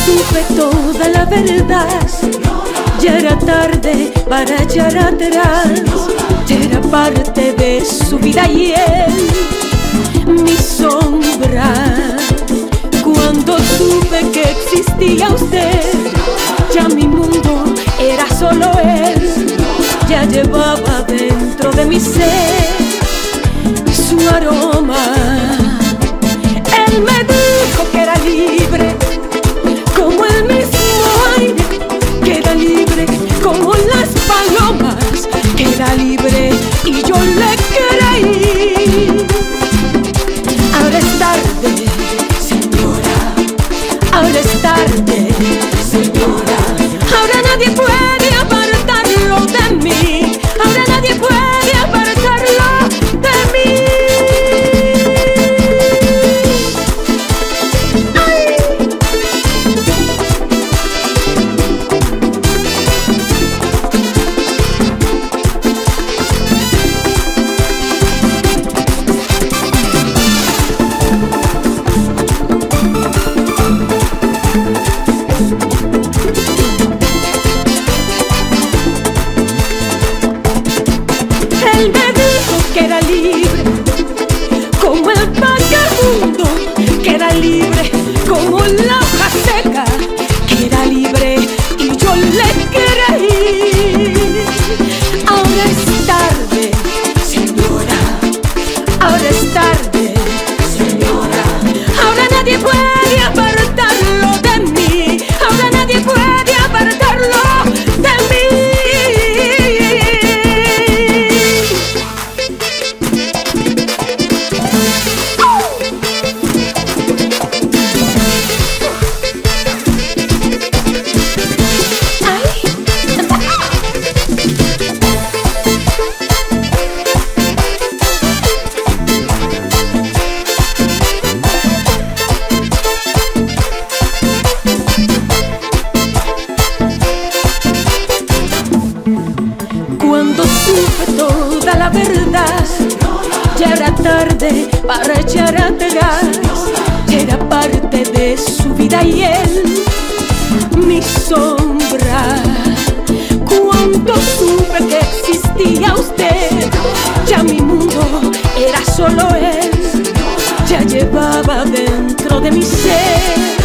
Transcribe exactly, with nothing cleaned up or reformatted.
supe toda la verdad, ya era tarde para echar atrás. Ya era parte de su vida y él, mi sombra. Cuando supe que existía usted, ya mi mundo era solo él. Ya llevaba dentro de mi ser su aroma. Él me dijo que era libre, como el mismo aire, que era libre como las palomas, que era libre y yo le creí. Ahora es tarde, señora, ahora es tarde, señora. Ahora nadie puede apartarlo de mí, ahora nadie puede apartarlo de mí. ¡Ay! Él me dijo que era libre, como el vagabundo, que era libre como la hoja seca, que era libre y yo le creí. Ahora es tarde, señora, ahora es tarde, señora. Ahora nadie puede apartarlo de mí, ahora nadie puede apartarlo de mí. Cuando supe toda la verdad, ya era tarde para echar atrás. Ya era parte de su vida y él, mi sombra. Cuando supe que existía usted, ya mi mundo era solo él. Ya llevaba dentro de mi ser